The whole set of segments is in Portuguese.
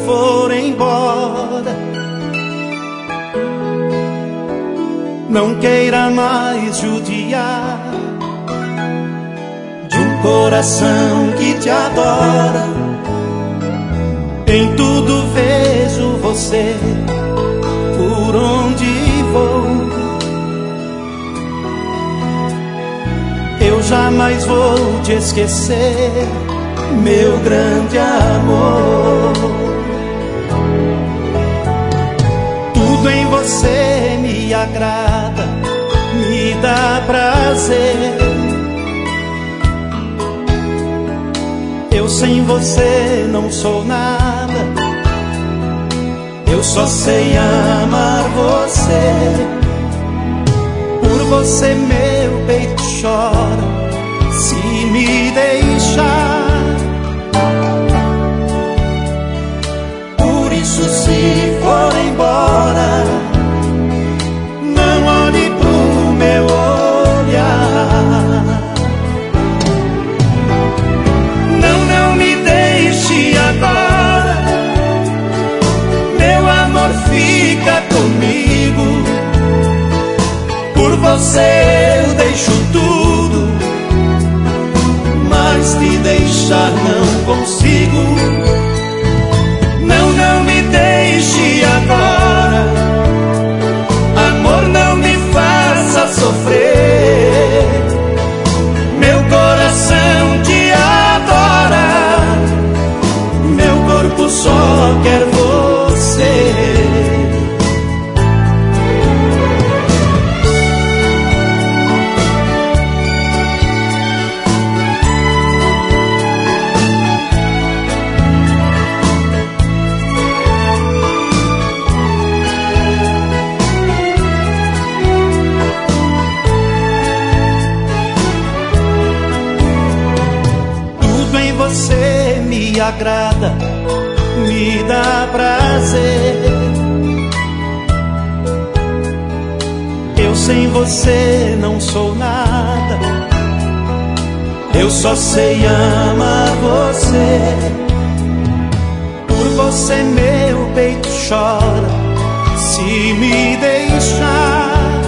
for embora, não queira mais judiar de um coração que te adora. Em tudo vejo você, por onde vou. Eu jamais vou te esquecer, meu grande amor. Tudo em você me agrada, me dá prazer. Eu sem você não sou nada, eu só sei amar você. Por você meu peito chora, se me deixar. Por isso se for embora, não olhe pro meu olhar. Não me deixe agora, meu amor, fica comigo. Por você eu deixo tudo, mas te deixar não consigo. Não me deixe agora, amor, não me faça sofrer. Meu coração te adora, meu corpo só quer você. Você me agrada, me dá prazer. Eu sem você não sou nada, eu só sei amar você. Por você meu peito chora, se me deixar.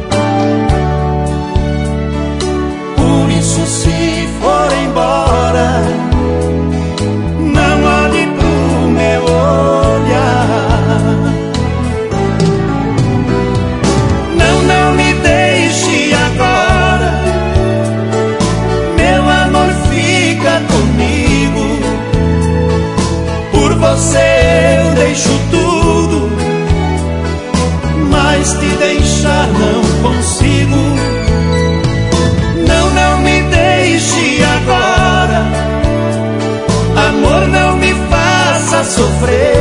Por isso se for embora, não olhe pro meu olhar. Não me deixe agora, meu amor, fica comigo. Por você eu deixo tudo, mas te deixar não consigo. Não me deixe agora, amor, não me faça sofrer.